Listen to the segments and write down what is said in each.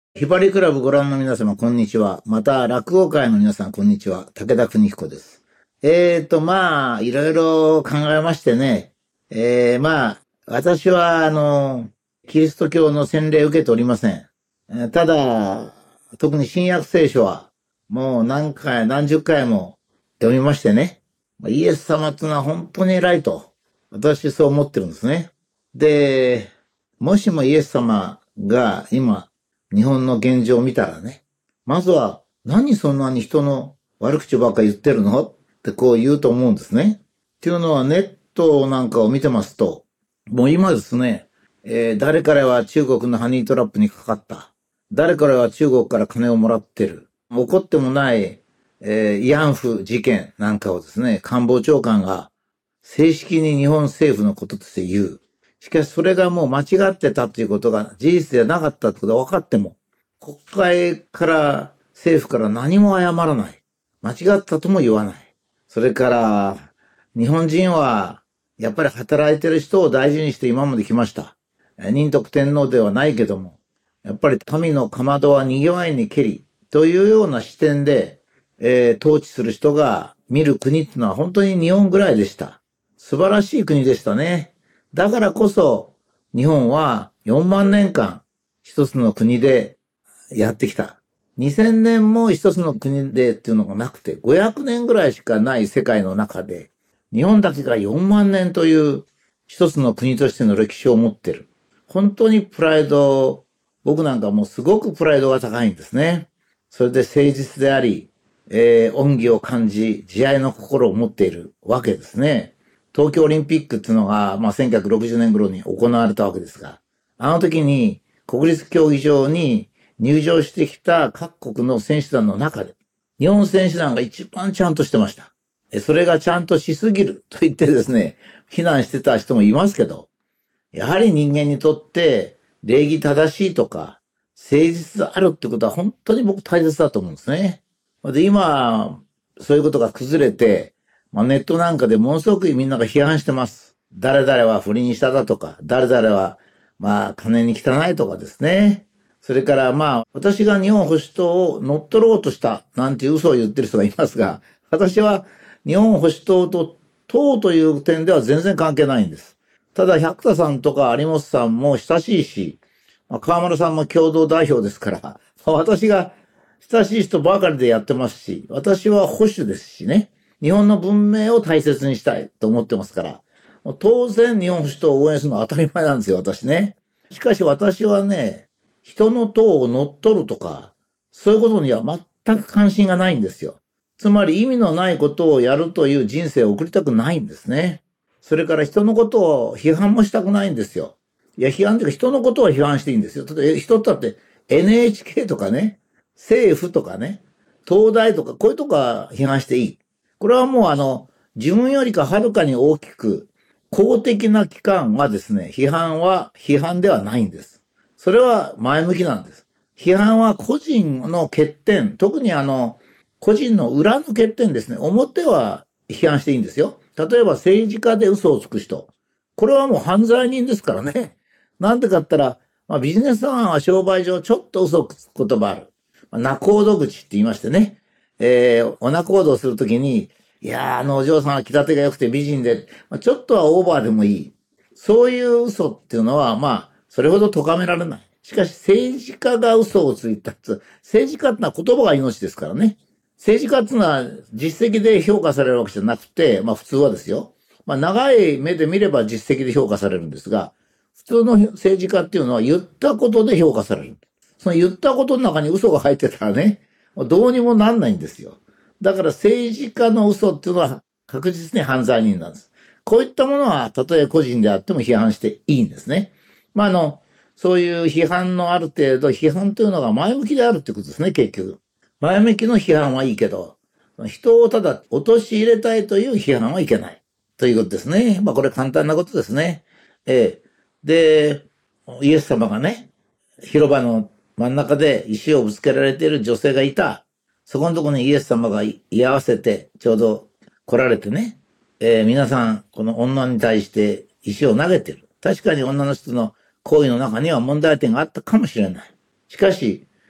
ひばりクラブご覧の皆様、こんにちは。また、落語界の皆さん、こんにちは。武田邦彦です。いろいろ考えましてね。私は、キリスト教の洗礼を受けておりません。ただ、特に新約聖書は、もう何十回も読みましてね。イエス様ってのは本当に偉いと、私そう思ってるんですね。で、もしもイエス様が今、日本の現状を見たらね、まずは、何そんなに人の悪口ばっか言ってるのってこう言うと思うんですね。っていうのはネットなんかを見てますと、もう今ですね、誰からは中国のハニートラップにかかった。誰からは中国から金をもらってる。起こってもない、慰安婦事件なんかをですね、官房長官が正式に日本政府のこととして言う。しかしそれがもう間違ってたということが事実ではなかったということが分かっても、国会から政府から何も謝らない。間違ったとも言わない。それから、日本人はやっぱり働いてる人を大事にして今まで来ました。仁徳天皇ではないけども、やっぱり神のかまどは賑わいにけりというような視点で、統治する人が見る国っていうのは本当に日本ぐらいでした。素晴らしい国でしたね。だからこそ日本は4万年間一つの国でやってきた。2000年も一つの国でっていうのがなくて、500年ぐらいしかない世界の中で、日本だけが4万年という一つの国としての歴史を持ってる。本当にプライド、僕なんかもうすごくプライドが高いんですね。それで誠実であり、恩義を感じ、慈愛の心を持っているわけですね。東京オリンピックっていうのが、1960年頃に行われたわけですが、あの時に国立競技場に入場してきた各国の選手団の中で、日本選手団が一番ちゃんとしてました。それがちゃんとしすぎると言ってですね、非難してた人もいますけど、やはり人間にとって礼儀正しいとか、誠実であるってことは本当に僕大切だと思うんですね。で、今、そういうことが崩れて、ネットなんかでものすごくみんなが批判してます。誰々は不倫しただとか、誰々は、金に汚いとかですね。それから私が日本保守党を乗っ取ろうとしたなんていう嘘を言ってる人がいますが、私は日本保守党と党という点では全然関係ないんです。ただ、百田さんとか有本さんも親しいし、河村さんも共同代表ですから、私が親しい人ばかりでやってますし、私は保守ですしね、日本の文明を大切にしたいと思ってますから、当然日本保守党を応援するのは当たり前なんですよ、私ね。しかし私はね、人の党を乗っ取るとか、そういうことには全く関心がないんですよ。つまり意味のないことをやるという人生を送りたくないんですね。それから人のことを批判もしたくないんですよ。いや、批判というか人のことは批判していいんですよ。人だって NHK とかね、政府とかね、東大とか、こういうとこは批判していい。これはもう自分よりかはるかに大きく、公的な機関はですね、批判ではないんです。それは前向きなんです。批判は個人の欠点、特に個人の裏の欠点ですね。表は批判していいんですよ。例えば政治家で嘘をつく人。これはもう犯罪人ですからね。なんでかって言ったら、ビジネスマンは商売上ちょっと嘘をつく言葉ある。仲人口って言いましてね。お仲人をするときに、いやお嬢さんは気立てが良くて美人で、ちょっとはオーバーでもいい。そういう嘘っていうのは、それほど咎められない。しかし政治家が嘘をついた。政治家ってのは言葉が命ですからね。政治家っていうのは実績で評価されるわけじゃなくて、普通はですよ。長い目で見れば実績で評価されるんですが、普通の政治家っていうのは言ったことで評価される。その言ったことの中に嘘が入ってたらね、どうにもなんないんですよ。だから政治家の嘘っていうのは確実に犯罪人なんです。こういったものは、たとえ個人であっても批判していいんですね。そういう批判のある程度、批判というのが前向きであるってことですね、結局。前向きの批判はいいけど、人をただ陥れたいという批判はいけない。ということですね。これ簡単なことですね。で、イエス様がね、広場の真ん中で石をぶつけられている女性がいた。そこのところにイエス様が居合わせて、ちょうど来られてね、皆さん、この女に対して石を投げてる。確かに女の人の行為の中には問題点があったかもしれない。しかし、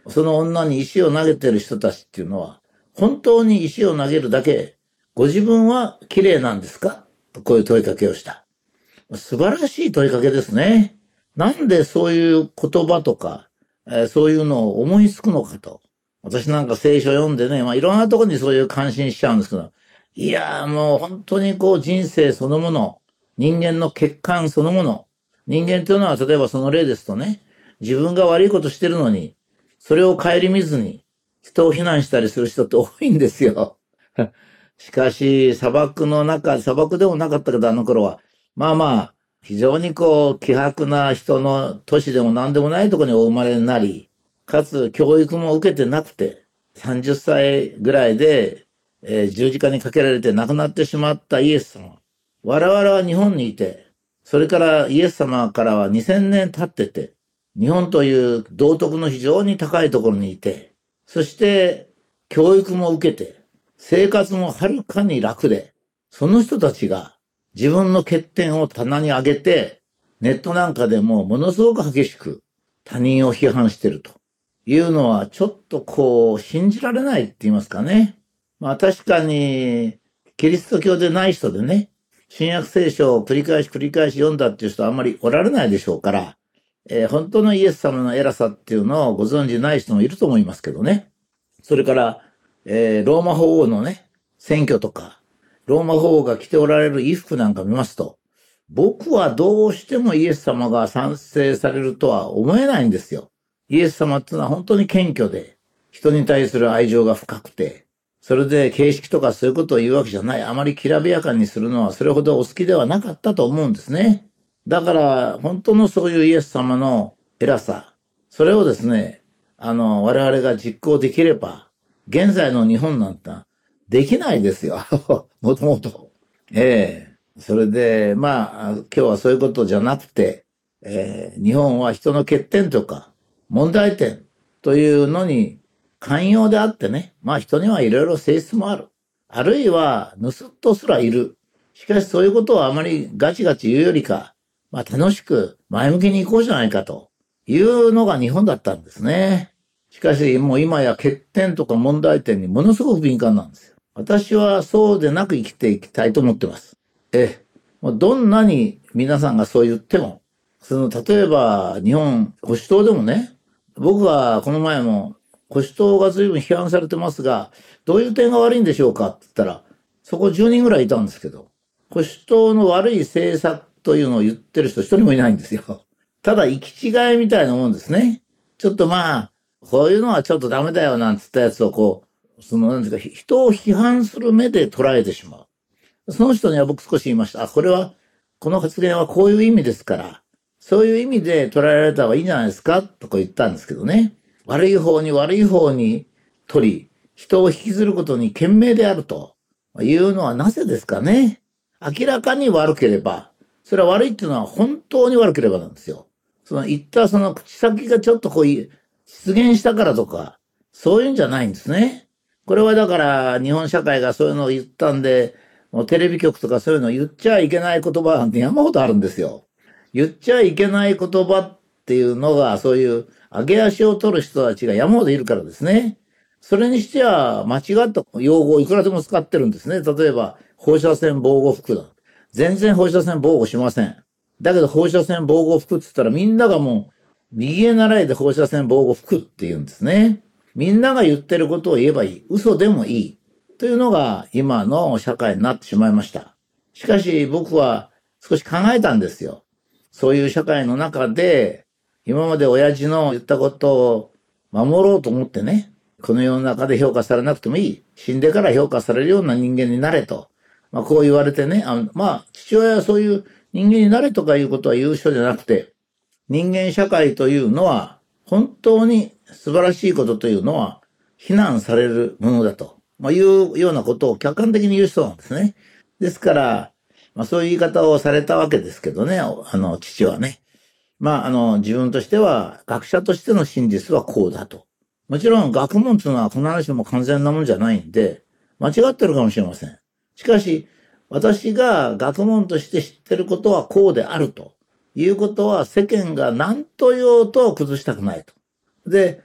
その女に石を投げてる人たちっていうのは、本当に石を投げるだけ、ご自分は綺麗なんですかとこういう問いかけをした。素晴らしい問いかけですね。なんでそういう言葉とか、そういうのを思いつくのかと。私なんか聖書読んでね、いろんなところにそういう感心しちゃうんですけど、いやーもう本当に人生そのもの、人間の欠陥そのもの、人間というのは例えばその例ですとね、自分が悪いことしてるのに、それを顧みずに人を非難したりする人って多いんですよ。しかし、砂漠でもなかったけどあの頃は、非常に希薄な人の都市でも何でもないところにお生まれになり、かつ教育も受けてなくて、30歳ぐらいで、十字架にかけられて亡くなってしまったイエス様。我々は日本にいて、それからイエス様からは2000年経ってて、日本という道徳の非常に高いところにいて、そして教育も受けて、生活もはるかに楽で、その人たちが自分の欠点を棚に上げて、ネットなんかでもものすごく激しく他人を批判しているというのはちょっと信じられないって言いますかね。確かにキリスト教でない人でね、新約聖書を繰り返し読んだっていう人はあんまりおられないでしょうから、本当のイエス様の偉さっていうのをご存じない人もいると思いますけどね。それから、ローマ法王のね、選挙とか、ローマ法王が着ておられる衣服なんか見ますと、僕はどうしてもイエス様が賛成されるとは思えないんですよ。イエス様っていうのは本当に謙虚で、人に対する愛情が深くて、それで形式とかそういうことを言うわけじゃない。あまりきらびやかにするのはそれほどお好きではなかったと思うんですね。だから、本当のそういうイエス様の偉さ、それをですね、我々が実行できれば、現在の日本なんてできないですよ。もともと。それで、今日はそういうことじゃなくて、日本は人の欠点とか、問題点というのに寛容であってね、人にはいろいろ性質もある。あるいは、盗人すらいる。しかしそういうことをあまりガチガチ言うよりか、楽しく前向きに行こうじゃないかというのが日本だったんですね。しかしもう今や欠点とか問題点にものすごく敏感なんですよ。私はそうでなく生きていきたいと思ってます。もうどんなに皆さんがそう言っても、例えば日本保守党でもね、僕はこの前も保守党が随分批判されてますが、どういう点が悪いんでしょうかって言ったら、そこ10人ぐらいいたんですけど、保守党の悪い政策というのを言ってる人一人もいないんですよ。ただ行き違いみたいなもんですね。ちょっとこういうのはちょっとダメだよなんつったやつをなんですか、人を批判する目で捉えてしまう。その人には僕少し言いました。この発言はこういう意味ですから、そういう意味で捉えられた方がいいんじゃないですかとか言ったんですけどね。悪い方に取り、人を引きずることに懸命であるというのはなぜですかね。明らかに悪ければ、それは悪いっていうのは本当に悪ければなんですよ。言った口先がちょっと出現したからとか、そういうんじゃないんですね。これはだから日本社会がそういうのを言ったんで、もうテレビ局とかそういうのを言っちゃいけない言葉なんて山ほどあるんですよ。言っちゃいけない言葉っていうのが、そういう上げ足を取る人たちが山ほどいるからですね。それにしては間違った用語をいくらでも使ってるんですね。例えば、放射線防護服だ。全然放射線防護しません。だけど放射線防護服って言ったらみんながもう、右へ習いで放射線防護服って言うんですね。みんなが言ってることを言えばいい。嘘でもいい。というのが今の社会になってしまいました。しかし僕は少し考えたんですよ。そういう社会の中で、今まで親父の言ったことを守ろうと思ってね、この世の中で評価されなくてもいい。死んでから評価されるような人間になれと。こう言われてね、父親はそういう人間になれとかいうことは言う人じゃなくて、人間社会というのは、本当に素晴らしいことというのは、非難されるものだと、いうようなことを客観的に言う人なんですね。ですから、そういう言い方をされたわけですけどね、父はね。自分としては、学者としての真実はこうだと。もちろん、学問というのは必ずしも完全なもんじゃないんで、間違ってるかもしれません。しかし、私が学問として知ってることはこうであるということは、世間が何と言おうと崩したくないと。で、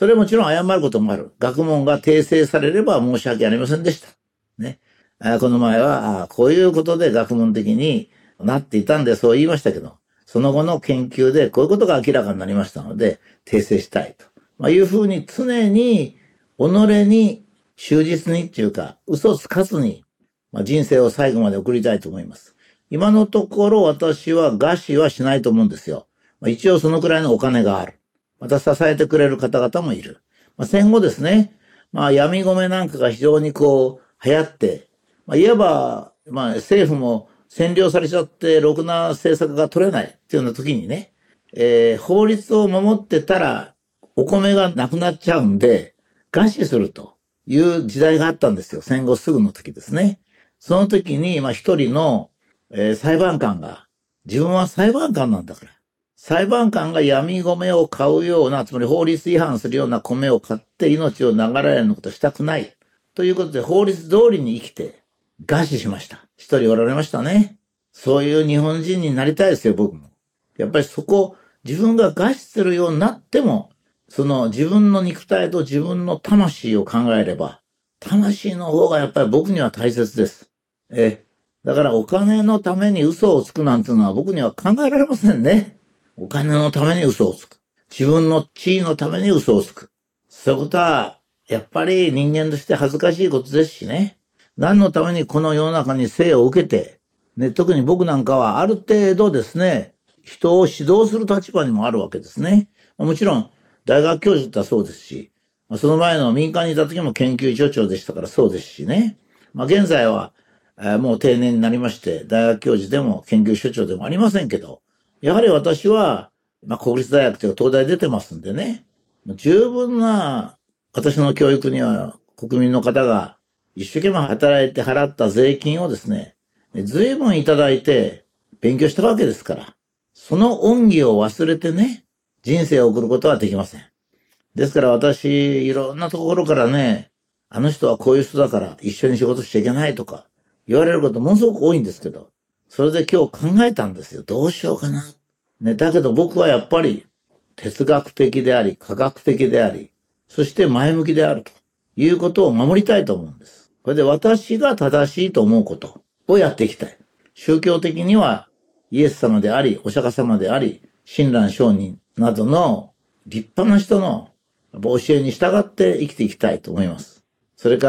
それはもちろん謝ることもある。学問が訂正されれば申し訳ありませんでした。ね。この前は、こういうことで学問的になっていたんでそう言いましたけど、その後の研究でこういうことが明らかになりましたので、訂正したいと。いうふうに常に、己に忠実にっていうか、嘘つかずに、人生を最後まで送りたいと思います。今のところ私は餓死はしないと思うんですよ。一応そのくらいのお金がある。また支えてくれる方々もいる。戦後ですね、闇米なんかが非常に流行って、いわば、政府も占領されちゃってろくな政策が取れないっていうような時にね、法律を守ってたらお米がなくなっちゃうんで、餓死するという時代があったんですよ。戦後すぐの時ですね。その時に、一人の、裁判官が、自分は裁判官なんだから、裁判官が闇米を買うような、つまり法律違反するような米を買って命を流れるようなことしたくない。ということで法律通りに生きて餓死しました。一人おられましたね。そういう日本人になりたいですよ、僕も。やっぱりそこ、自分が餓死するようになっても、その自分の肉体と自分の魂を考えれば、魂の方がやっぱり僕には大切です。だからお金のために嘘をつくなんていうのは僕には考えられませんね。お金のために嘘をつく。自分の地位のために嘘をつく。そういうことは、やっぱり人間として恥ずかしいことですしね。何のためにこの世の中に生を受けて、特に僕なんかはある程度ですね、人を指導する立場にもあるわけですね。もちろん、大学教授ってそうですし、その前の民間にいた時も研究所長でしたからそうですしね。現在は、もう定年になりまして、大学教授でも研究所長でもありませんけど、やはり私は、国立大学というか東大出てますんでね、十分な私の教育には国民の方が一生懸命働いて払った税金をですね、随分いただいて勉強したわけですから、その恩義を忘れてね、人生を送ることはできません。ですから私、いろんなところからね、あの人はこういう人だから一緒に仕事しちゃいけないとか言われることものすごく多いんですけど、それで今日考えたんですよ。どうしようかな。だけど僕はやっぱり哲学的であり、科学的であり、そして前向きであるということを守りたいと思うんです。これで私が正しいと思うことをやっていきたい。宗教的にはイエス様であり、お釈迦様であり、親鸞上人などの立派な人の教えに従って生きていきたいと思います。それから、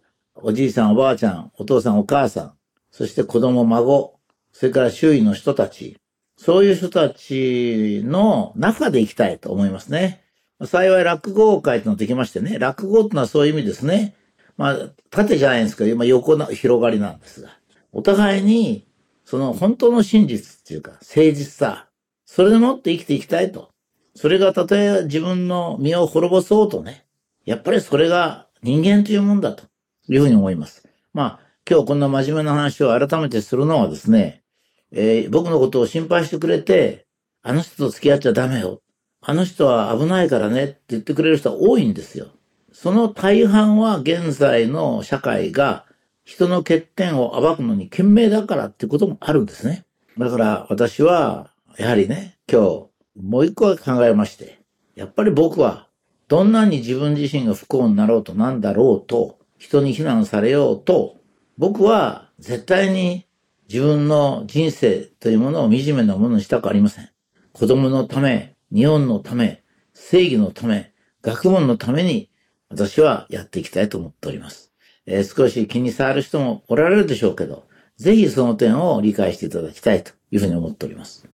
おじいさん、おばあちゃん、お父さん、お母さん、そして子供、孫、それから周囲の人たち、そういう人たちの中で生きたいと思いますね。幸い落語会というのができましてね、落語というのはそういう意味ですね。縦じゃないんですけど、横の広がりなんですが、お互いに、その本当の真実っていうか、誠実さ、それでもって生きていきたいと。それがたとえ自分の身を滅ぼそうとね、やっぱりそれが人間というもんだというふうに思います。今日こんな真面目な話を改めてするのはですね、僕のことを心配してくれて、あの人と付き合っちゃダメよ。あの人は危ないからねって言ってくれる人は多いんですよ。その大半は現在の社会が人の欠点を暴くのに懸命だからっていうこともあるんですね。だから私は、やはりね、今日、もう一個考えまして、やっぱり僕は、どんなに自分自身が不幸になろうとなんだろうと、人に非難されようと、僕は絶対に自分の人生というものを惨めなものにしたくありません。子供のため、日本のため、正義のため、学問のために私はやっていきたいと思っております。少し気に障る人もおられるでしょうけど、ぜひその点を理解していただきたいというふうに思っております。